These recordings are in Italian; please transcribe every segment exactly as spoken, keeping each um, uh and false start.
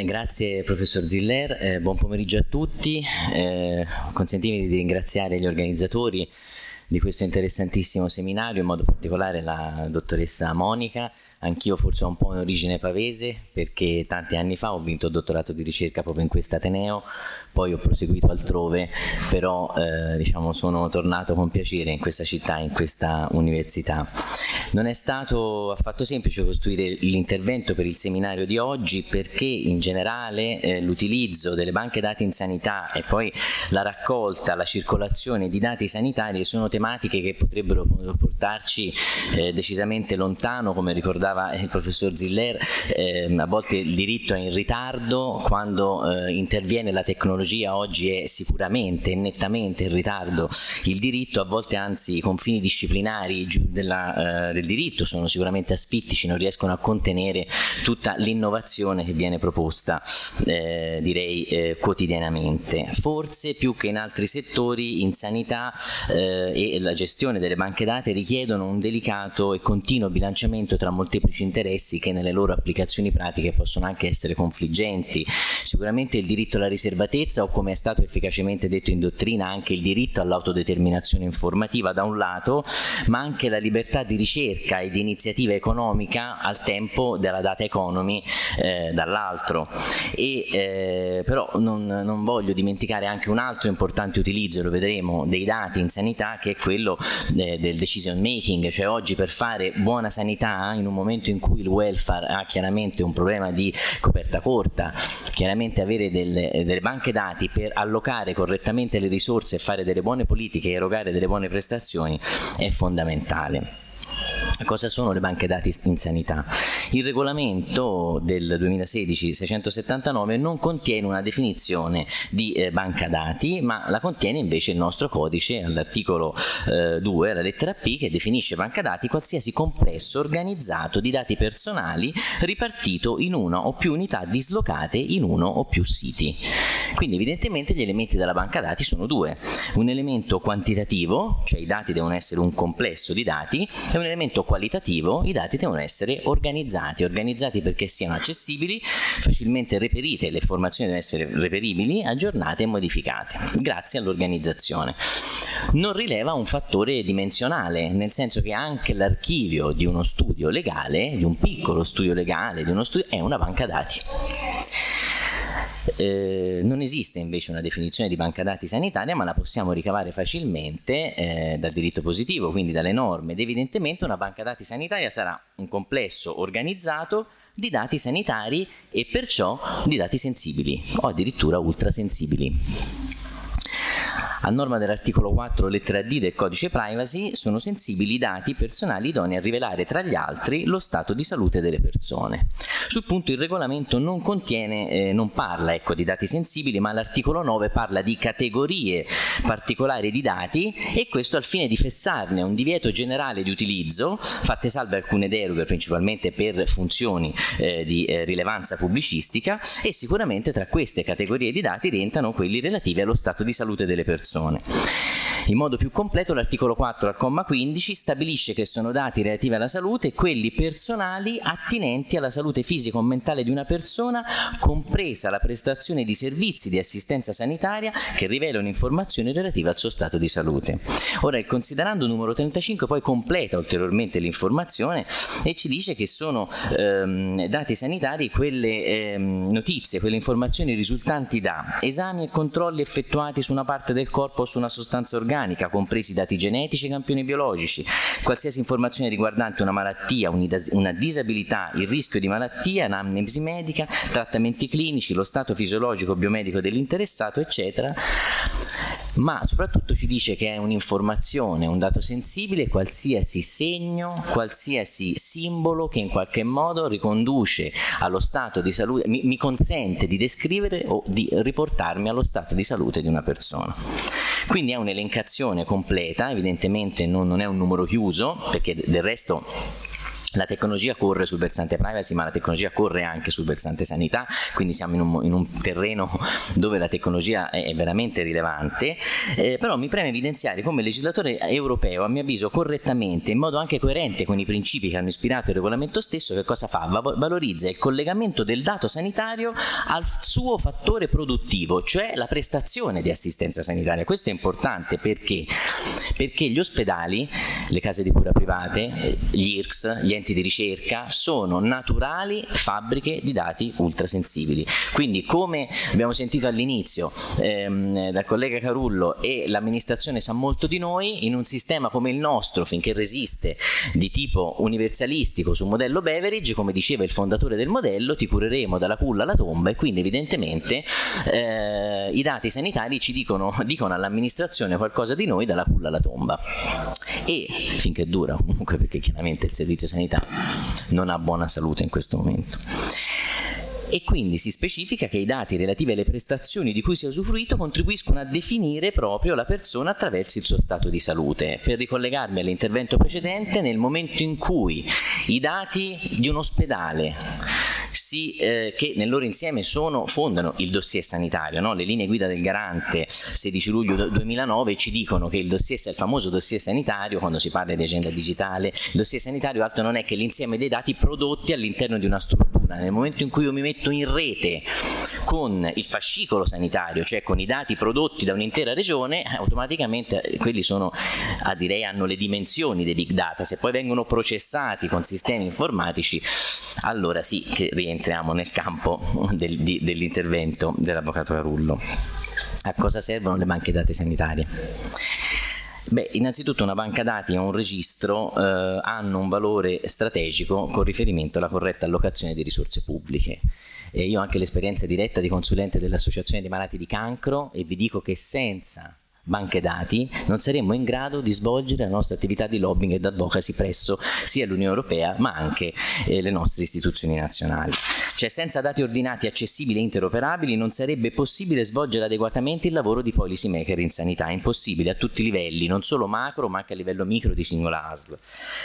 Grazie professor Ziller, eh, buon pomeriggio a tutti, eh, consentitemi di ringraziare gli organizzatori di questo interessantissimo seminario, in modo particolare la dottoressa Monica. Anch'io forse ho un po' un'origine pavese, perché tanti anni fa ho vinto il dottorato di ricerca proprio in questo Ateneo, poi ho proseguito altrove, però eh, diciamo sono tornato con piacere in questa città, in questa università. Non è stato affatto semplice costruire l'intervento per il seminario di oggi, perché in generale eh, l'utilizzo delle banche dati in sanità e poi la raccolta, la circolazione di dati sanitari sono tematiche che potrebbero portarci eh, decisamente lontano, come ricordava il professor Ziller. Eh, a volte il diritto è in ritardo, quando eh, interviene la tecnologia oggi è sicuramente e nettamente in ritardo il diritto, a volte anzi i confini disciplinari della, eh, del diritto sono sicuramente asfittici, non riescono a contenere tutta l'innovazione che viene proposta eh, direi eh, quotidianamente. Forse più che in altri settori, in sanità eh, e la gestione delle banche dati richiedono un delicato e continuo bilanciamento tra molteplici interessi che nelle loro applicazioni pratiche possono anche essere confliggenti. Sicuramente il diritto alla riservatezza, o come è stato efficacemente detto in dottrina anche il diritto all'autodeterminazione informativa da un lato, ma anche la libertà di ricerca e di iniziativa economica al tempo della data economy eh, dall'altro. E eh, però non, non voglio dimenticare anche un altro importante utilizzo, lo vedremo, dei dati in sanità, che è quello eh, del decision making. Cioè oggi, per fare buona sanità in un momento in cui il welfare ha chiaramente un problema di coperta corta, chiaramente avere delle, delle banche dati per allocare correttamente le risorse e fare delle buone politiche e erogare delle buone prestazioni è fondamentale. Cosa sono le banche dati in sanità? Il regolamento del duemilasedici seicentosettantanove non contiene una definizione di eh, banca dati, ma la contiene invece il nostro codice all'articolo eh, due, la lettera P, che definisce banca dati qualsiasi complesso organizzato di dati personali ripartito in una o più unità dislocate in uno o più siti. Quindi evidentemente gli elementi della banca dati sono due: un elemento quantitativo, cioè i dati devono essere un complesso di dati, e un elemento qualitativo, i dati devono essere organizzati, organizzati perché siano accessibili, facilmente reperite, le informazioni devono essere reperibili, aggiornate e modificate, grazie all'organizzazione. Non rileva un fattore dimensionale, nel senso che anche l'archivio di uno studio legale, di un piccolo studio legale, di uno studio, è una banca dati. Eh, non esiste invece una definizione di banca dati sanitaria, ma la possiamo ricavare facilmente eh, dal diritto positivo, quindi dalle norme, ed evidentemente una banca dati sanitaria sarà un complesso organizzato di dati sanitari e perciò di dati sensibili o addirittura ultrasensibili. A norma dell'articolo quattro lettera D del codice privacy, sono sensibili i dati personali idonei a rivelare tra gli altri lo stato di salute delle persone. Sul punto il regolamento non contiene, eh, non parla ecco, di dati sensibili, ma l'articolo nove parla di categorie particolari di dati, e questo al fine di fissarne un divieto generale di utilizzo, fatte salve alcune deroghe principalmente per funzioni eh, di eh, rilevanza pubblicistica, e sicuramente tra queste categorie di dati rientrano quelli relativi allo stato di salute delle persone. In modo più completo l'articolo quattro al comma quindici stabilisce che sono dati relativi alla salute quelli personali attinenti alla salute fisica o mentale di una persona, compresa la prestazione di servizi di assistenza sanitaria che rivelano informazioni relative al suo stato di salute. Ora il considerando numero trentacinque poi completa ulteriormente l'informazione e ci dice che sono ehm, dati sanitari quelle ehm, notizie, quelle informazioni risultanti da esami e controlli effettuati su una parte del corpo o su una sostanza organica, compresi dati genetici e campioni biologici, qualsiasi informazione riguardante una malattia, una disabilità, il rischio di malattia, anamnesi medica, trattamenti clinici, lo stato fisiologico biomedico dell'interessato, eccetera. Ma soprattutto ci dice che è un'informazione, un dato sensibile, qualsiasi segno, qualsiasi simbolo che in qualche modo riconduce allo stato di salute, mi, mi consente di descrivere o di riportarmi allo stato di salute di una persona. Quindi è un'elencazione completa, evidentemente non, non è un numero chiuso, perché del resto La tecnologia corre sul versante privacy, ma la tecnologia corre anche sul versante sanità, quindi siamo in un, in un terreno dove la tecnologia è veramente rilevante, eh, però mi preme evidenziare come il legislatore europeo, a mio avviso correttamente, in modo anche coerente con i principi che hanno ispirato il regolamento stesso, che cosa fa? Valorizza il collegamento del dato sanitario al suo fattore produttivo, cioè la prestazione di assistenza sanitaria. Questo è importante perché? Perché gli ospedali, le case di cura private, gli I R C S, gli enti di ricerca sono naturali fabbriche di dati ultrasensibili. Quindi, come abbiamo sentito all'inizio ehm, dal collega Carullo, e l'amministrazione sa molto di noi, in un sistema come il nostro, finché resiste, di tipo universalistico sul modello Beveridge, come diceva il fondatore del modello, ti cureremo dalla culla alla tomba, e quindi evidentemente eh, i dati sanitari ci dicono, dicono all'amministrazione qualcosa di noi dalla culla alla tomba. E finché dura, comunque, perché chiaramente il servizio sanitario non ha buona salute in questo momento. E quindi si specifica che i dati relativi alle prestazioni di cui si è usufruito contribuiscono a definire proprio la persona attraverso il suo stato di salute. Per ricollegarmi all'intervento precedente, nel momento in cui i dati di un ospedale si, eh, che nel loro insieme sono, fondano il dossier sanitario, no? Le linee guida del Garante sedici luglio duemilanove ci dicono che il dossier, il famoso dossier sanitario, quando si parla di agenda digitale, il dossier sanitario altro non è che l'insieme dei dati prodotti all'interno di una struttura. Nel momento in cui io mi metto in rete con il fascicolo sanitario, cioè con i dati prodotti da un'intera regione, automaticamente quelli sono, ah, direi, hanno le dimensioni dei big data. Se poi vengono processati con sistemi informatici, allora sì che rientriamo nel campo del, di, dell'intervento dell'avvocato Carullo. A cosa servono le banche dati sanitarie? Beh, innanzitutto una banca dati e un registro eh, hanno un valore strategico con riferimento alla corretta allocazione di risorse pubbliche. E io ho anche l'esperienza diretta di consulente dell'Associazione dei Malati di Cancro, e vi dico che senza banche dati non saremmo in grado di svolgere la nostra attività di lobbying ed advocacy presso sia l'Unione Europea ma anche eh, le nostre istituzioni nazionali. Cioè, senza dati ordinati, accessibili e interoperabili non sarebbe possibile svolgere adeguatamente il lavoro di policy maker in sanità. È impossibile a tutti i livelli, non solo macro ma anche a livello micro di singola A S L.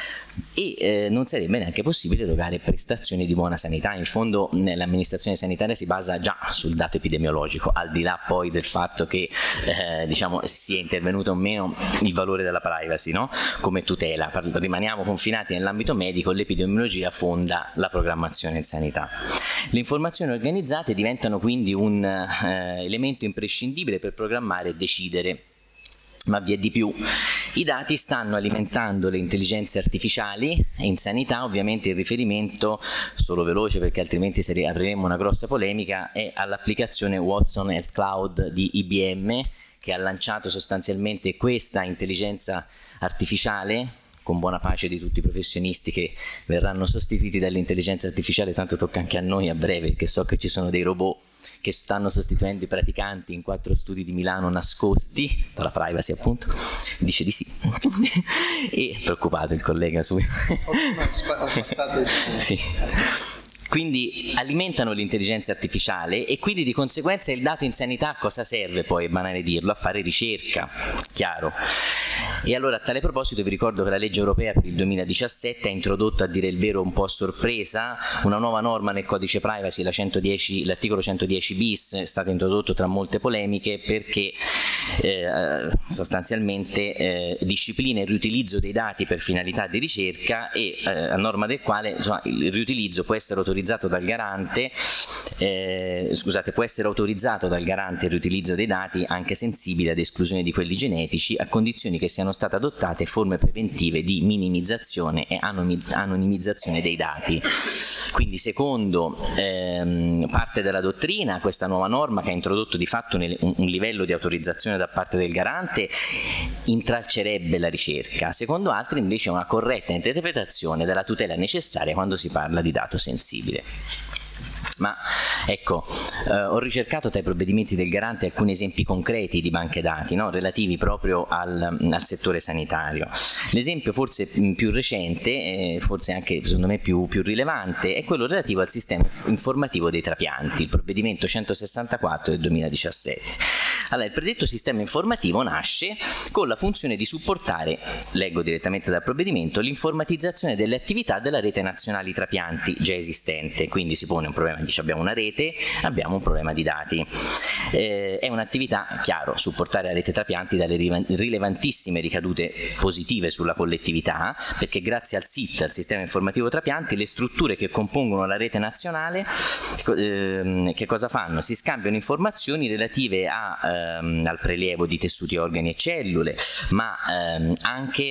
E eh, non sarebbe neanche possibile erogare prestazioni di buona sanità. In fondo l'amministrazione sanitaria si basa già sul dato epidemiologico, al di là poi del fatto che eh, diciamo sia intervenuto o meno il valore della privacy, no? Come tutela. Rimaniamo confinati nell'ambito medico, l'epidemiologia fonda la programmazione in sanità. Le informazioni organizzate diventano quindi un eh, elemento imprescindibile per programmare e decidere. Ma vi è di più. I dati stanno alimentando le intelligenze artificiali in sanità. Ovviamente il riferimento, solo veloce perché altrimenti apriremo una grossa polemica, è all'applicazione Watson Health Cloud di I B M, che ha lanciato sostanzialmente questa intelligenza artificiale, con buona pace di tutti i professionisti che verranno sostituiti dall'intelligenza artificiale. Tanto tocca anche a noi a breve, che so che ci sono dei robot che stanno sostituendo i praticanti in quattro studi di Milano nascosti dalla privacy, appunto. Dice di sì. E preoccupato il collega su. Sì. Quindi alimentano l'intelligenza artificiale, e quindi di conseguenza il dato in sanità a cosa serve poi? È banale dirlo, a fare ricerca, chiaro. E allora, a tale proposito vi ricordo che la legge europea per il duemiladiciassette ha introdotto, a dire il vero un po' a sorpresa, una nuova norma nel codice privacy, la centodieci, l'articolo centodieci bis, è stato introdotto tra molte polemiche perché eh, sostanzialmente eh, disciplina il riutilizzo dei dati per finalità di ricerca, e eh, a norma del quale, insomma, il riutilizzo può essere autorizzato dal garante, eh, scusate, può essere autorizzato dal garante il riutilizzo dei dati anche sensibili ad esclusione di quelli genetici, a condizioni che siano state adottate forme preventive di minimizzazione e anonimizzazione dei dati. Quindi, secondo ehm, parte della dottrina, questa nuova norma, che ha introdotto di fatto un, un livello di autorizzazione da parte del garante, intralcerebbe la ricerca. Secondo altri invece una corretta interpretazione della tutela necessaria quando si parla di dato sensibile. Ma ecco, eh, ho ricercato tra i provvedimenti del Garante alcuni esempi concreti di banche dati, no? relativi proprio al, al settore sanitario. L'esempio forse più recente, eh, forse anche secondo me più, più rilevante, è quello relativo al sistema informativo dei trapianti, il provvedimento centosessantaquattro del duemiladiciassette. Allora, il predetto sistema informativo nasce con la funzione di supportare, leggo direttamente dal provvedimento, l'informatizzazione delle attività della rete nazionale trapianti già esistente. Quindi si pone un problema, dice abbiamo una rete, abbiamo un problema di dati. Eh, è un'attività, chiaro, supportare la rete trapianti dalle rilevantissime ricadute positive sulla collettività, perché grazie al S I T, al sistema informativo trapianti, le strutture che compongono la rete nazionale eh, che cosa fanno? Si scambiano informazioni relative a, ehm, al prelievo di tessuti, organi e cellule, ma ehm, anche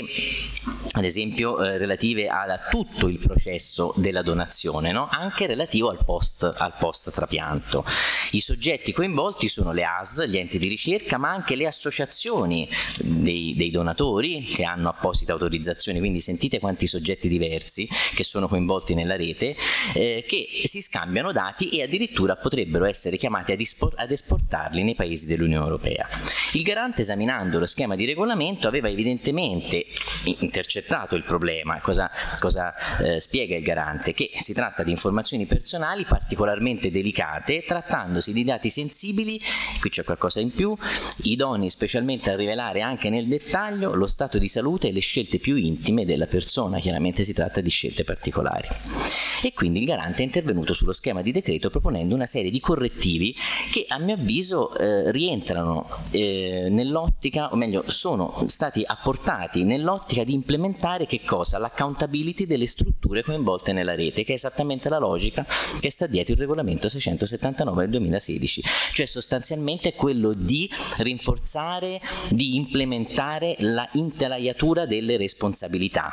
ad esempio eh, relative a, a tutto il processo della donazione, no? Anche relativo al post, al post trapianto. I soggetti coinvolti sono le A S L, gli enti di ricerca, ma anche le associazioni dei, dei donatori che hanno apposita autorizzazione, quindi sentite quanti soggetti diversi che sono coinvolti nella rete, eh, che si scambiano dati e addirittura potrebbero essere chiamati ad, ad esportarli nei paesi dell'Unione Europea. Il Garante, esaminando lo schema di regolamento, aveva evidentemente intercettato il problema. Cosa, cosa eh, spiega il Garante? Che si tratta di informazioni personali particolarmente delicate, trattandosi di dati sensibili, qui c'è qualcosa in più, idonei specialmente a rivelare anche nel dettaglio lo stato di salute e le scelte più intime della persona. Chiaramente si tratta di scelte particolari. E quindi il Garante è intervenuto sullo schema di decreto proponendo una serie di correttivi che a mio avviso eh, rientrano eh, nell'ottica, o meglio sono stati apportati nell'ottica di implementare che cosa? L'accountability delle strutture coinvolte nella rete, che è esattamente la logica che sta dietro il regolamento seicentosettantanove del duemilasedici, cioè sostanzialmente quello di rinforzare, di implementare la intelaiatura delle responsabilità.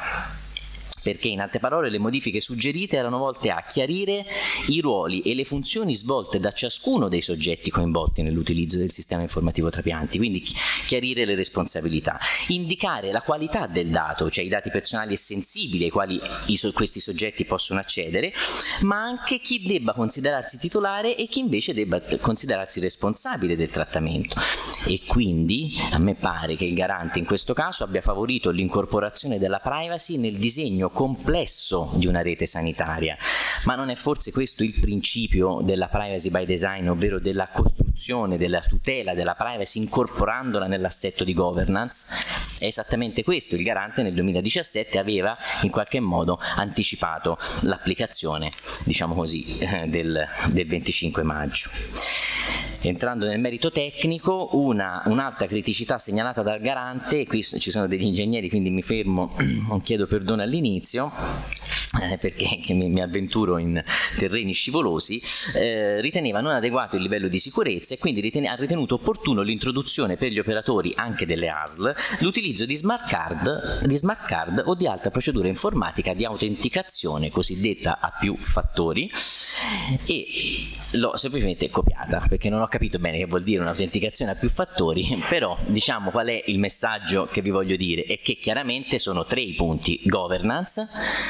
Perché in altre parole le modifiche suggerite erano volte a chiarire i ruoli e le funzioni svolte da ciascuno dei soggetti coinvolti nell'utilizzo del sistema informativo trapianti, quindi chiarire le responsabilità, indicare la qualità del dato, cioè i dati personali e sensibili ai quali i, questi soggetti possono accedere, ma anche chi debba considerarsi titolare e chi invece debba considerarsi responsabile del trattamento. E quindi a me pare che il Garante in questo caso abbia favorito l'incorporazione della privacy nel disegno complesso di una rete sanitaria. Ma non è forse questo il principio della privacy by design, ovvero della costruzione, della tutela della privacy incorporandola nell'assetto di governance? È esattamente questo. Il Garante nel duemiladiciassette aveva in qualche modo anticipato l'applicazione, diciamo così, del, del venticinque maggio. Entrando nel merito tecnico, una, un'altra criticità segnalata dal Garante, e qui ci sono degli ingegneri quindi mi fermo, non chiedo perdono all'inizio eh, perché mi, mi avventuro in terreni scivolosi, eh, riteneva non adeguato il livello di sicurezza e quindi ritene, ha ritenuto opportuno l'introduzione per gli operatori anche delle A S L l'utilizzo di smart card, di smart card o di altra procedura informatica di autenticazione cosiddetta a più fattori, e l'ho semplicemente copiata perché non ho capito bene che vuol dire un'autenticazione a più fattori, però diciamo qual è il messaggio che vi voglio dire, è che chiaramente sono tre i punti: governance,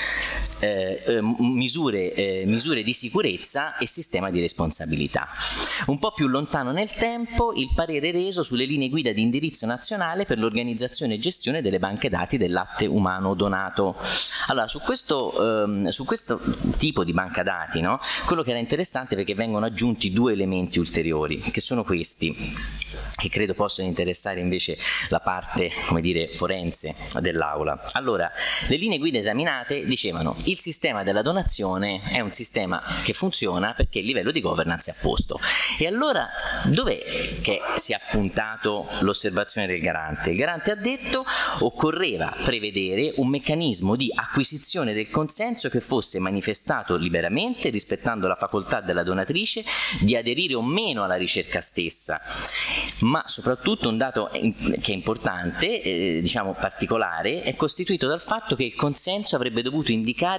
Eh, eh, misure, eh, misure di sicurezza e sistema di responsabilità. Un po' più lontano nel tempo il parere reso sulle linee guida di indirizzo nazionale per l'organizzazione e gestione delle banche dati del latte umano donato. Allora, su questo, ehm, su questo tipo di banca dati, no, quello che era interessante perché vengono aggiunti due elementi ulteriori, che sono questi, che credo possano interessare invece la parte, come dire, forense dell'aula. Allora, le linee guida esaminate dicevano: il sistema della donazione è un sistema che funziona perché il livello di governance è a posto. E allora dov'è che si è appuntato l'osservazione del Garante? Il Garante ha detto: occorreva prevedere un meccanismo di acquisizione del consenso che fosse manifestato liberamente, rispettando la facoltà della donatrice di aderire o meno alla ricerca stessa. Ma soprattutto un dato che è importante, eh, diciamo particolare, è costituito dal fatto che il consenso avrebbe dovuto indicare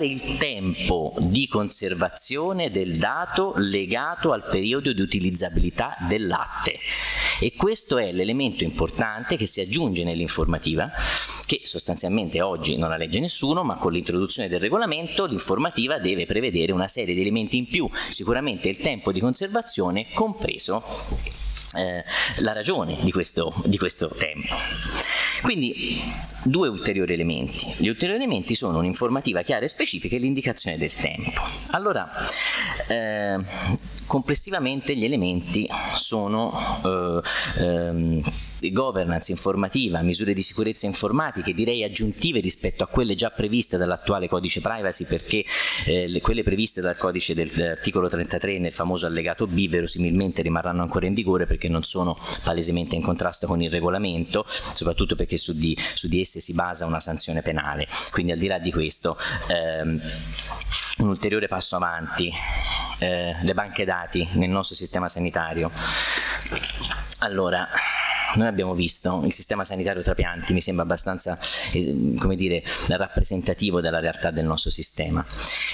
calcolare il tempo di conservazione del dato legato al periodo di utilizzabilità del latte. E questo è l'elemento importante che si aggiunge nell'informativa, che sostanzialmente oggi non la legge nessuno, ma con l'introduzione del regolamento l'informativa deve prevedere una serie di elementi in più, sicuramente il tempo di conservazione, compreso eh, la ragione di questo, di questo tempo. Quindi due ulteriori elementi. Gli ulteriori elementi sono un'informativa chiara e specifica e l'indicazione del tempo. Allora, eh, complessivamente gli elementi sono eh, ehm, governance informativa, misure di sicurezza informatiche, direi aggiuntive rispetto a quelle già previste dall'attuale codice privacy, perché eh, le, quelle previste dal codice dell'articolo trentatré nel famoso allegato B verosimilmente rimarranno ancora in vigore perché non sono palesemente in contrasto con il regolamento, soprattutto perché su di, su di esse si basa una sanzione penale. Quindi al di là di questo ehm, un ulteriore passo avanti, eh, le banche dati nel nostro sistema sanitario. Allora, noi abbiamo visto il sistema sanitario trapianti, mi sembra abbastanza eh, come dire, rappresentativo della realtà del nostro sistema.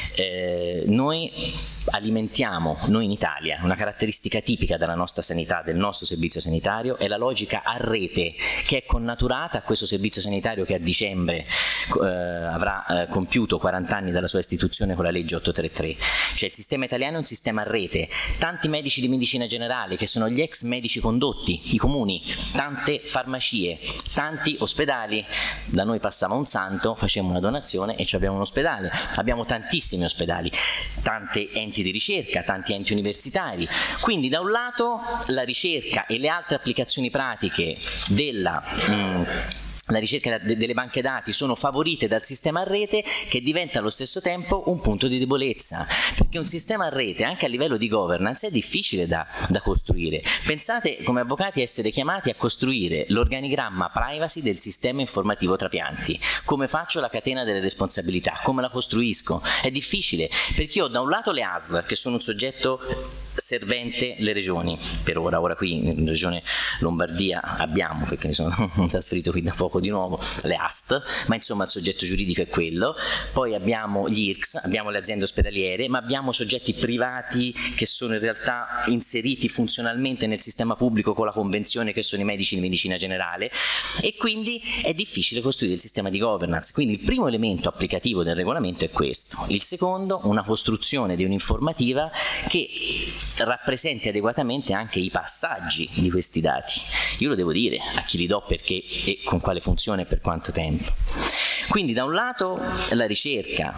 Eh, noi alimentiamo, noi in Italia, una caratteristica tipica della nostra sanità, del nostro servizio sanitario, è la logica a rete che è connaturata a questo servizio sanitario che a dicembre eh, avrà eh, compiuto quaranta anni dalla sua istituzione con la legge ottocentotrentatré. Cioè il sistema italiano è un sistema a rete, tanti medici di medicina generale che sono gli ex medici condotti, i comuni, tante farmacie, tanti ospedali. Da noi passava un santo, facevamo una donazione e abbiamo un ospedale. Abbiamo tantissimi ospedali, tante enti di ricerca, tanti enti universitari. Quindi da un lato la ricerca e le altre applicazioni pratiche della mh, la ricerca delle banche dati sono favorite dal sistema a rete, che diventa allo stesso tempo un punto di debolezza, perché un sistema a rete anche a livello di governance è difficile da, da costruire. Pensate come avvocati essere chiamati a costruire l'organigramma privacy del sistema informativo trapianti. Come faccio la catena delle responsabilità? Come la costruisco? È difficile, perché io ho da un lato le A S L che sono un soggetto servente le regioni, per ora, ora qui in regione Lombardia abbiamo, perché mi sono trasferito qui da poco di nuovo, le A S T, ma insomma il soggetto giuridico è quello. Poi abbiamo gli I R C S, abbiamo le aziende ospedaliere, ma abbiamo soggetti privati che sono in realtà inseriti funzionalmente nel sistema pubblico con la convenzione, che sono i medici di medicina generale, e quindi è difficile costruire il sistema di governance. Quindi il primo elemento applicativo del regolamento è questo. Il secondo, una costruzione di un'informativa che rappresenti adeguatamente anche i passaggi di questi dati. Io lo devo dire a chi li do, perché e con quale funzione e per quanto tempo. Quindi da un lato la ricerca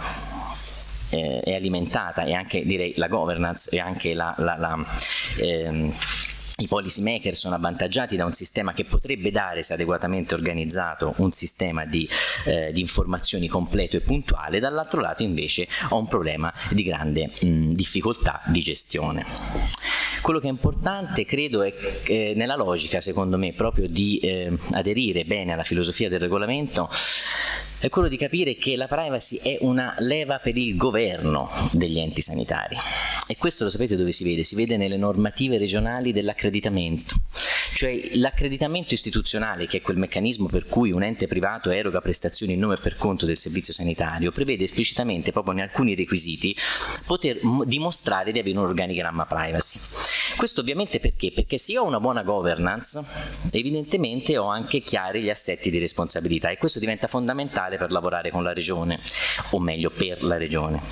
eh, è alimentata, e anche direi la governance e anche la, la, la ehm, i policy maker sono avvantaggiati da un sistema che potrebbe dare, se adeguatamente organizzato, un sistema di, eh, di informazioni completo e puntuale. Dall'altro lato invece ho un problema di grande mh, difficoltà di gestione. Quello che è importante, credo, è eh, nella logica, secondo me, proprio di eh, aderire bene alla filosofia del regolamento, è quello di capire che la privacy è una leva per il governo degli enti sanitari. E questo lo sapete dove si vede? Si vede nelle normative regionali dell'accreditamento. Cioè l'accreditamento istituzionale, che è quel meccanismo per cui un ente privato eroga prestazioni in nome e per conto del servizio sanitario, prevede esplicitamente, proprio in alcuni requisiti, poter dimostrare di avere un organigramma privacy. Questo ovviamente perché? Perché se io ho una buona governance, evidentemente ho anche chiari gli assetti di responsabilità, e questo diventa fondamentale per lavorare con la regione, o meglio per la regione.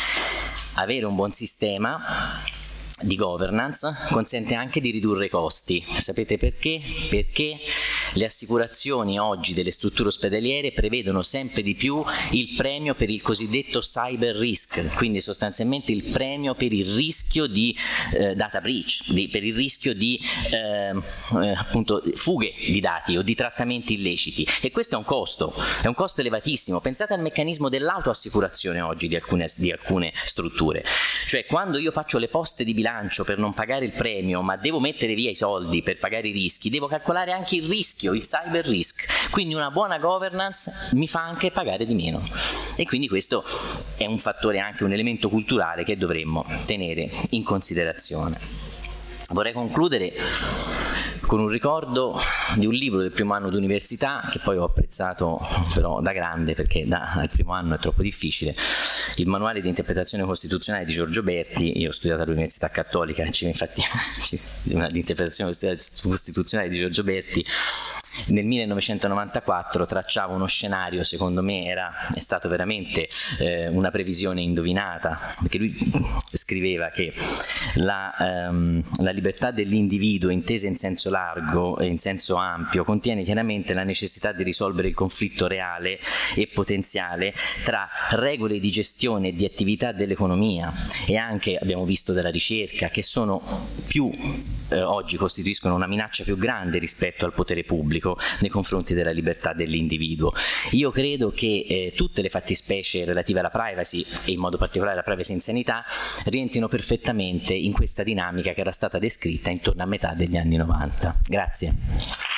Avere un buon sistema di governance consente anche di ridurre i costi. Sapete perché? Perché le assicurazioni oggi delle strutture ospedaliere prevedono sempre di più il premio per il cosiddetto cyber risk, quindi sostanzialmente il premio per il rischio di eh, data breach, di, per il rischio di eh, eh, appunto fughe di dati o di trattamenti illeciti, e questo è un costo, è un costo elevatissimo. Pensate al meccanismo dell'autoassicurazione oggi di alcune, di alcune strutture, cioè quando io faccio le poste di bilancio per non pagare il premio, ma devo mettere via i soldi per pagare i rischi, devo calcolare anche il rischio, il cyber risk. Quindi una buona governance mi fa anche pagare di meno, e quindi questo è un fattore, anche un elemento culturale che dovremmo tenere in considerazione. Vorrei concludere con un ricordo di un libro del primo anno d'università che poi ho apprezzato però da grande, perché da, al primo anno è troppo difficile, il manuale di interpretazione costituzionale di Giorgio Berti. Io ho studiato all'Università Cattolica, infatti l'interpretazione costituzionale di Giorgio Berti nel millenovecentonovantaquattro tracciava uno scenario, secondo me era, è stato veramente eh, una previsione indovinata, perché lui scriveva che la, ehm, la libertà dell'individuo intesa in senso largo e in senso ampio contiene chiaramente la necessità di risolvere il conflitto reale e potenziale tra regole di gestione e di attività dell'economia e anche, abbiamo visto, della ricerca, che sono più eh, oggi costituiscono una minaccia più grande rispetto al potere pubblico nei confronti della libertà dell'individuo. Io credo che eh, tutte le fattispecie relative alla privacy e in modo particolare alla privacy in sanità rientrino perfettamente in questa dinamica che era stata descritta intorno a metà degli anni novanta. Grazie.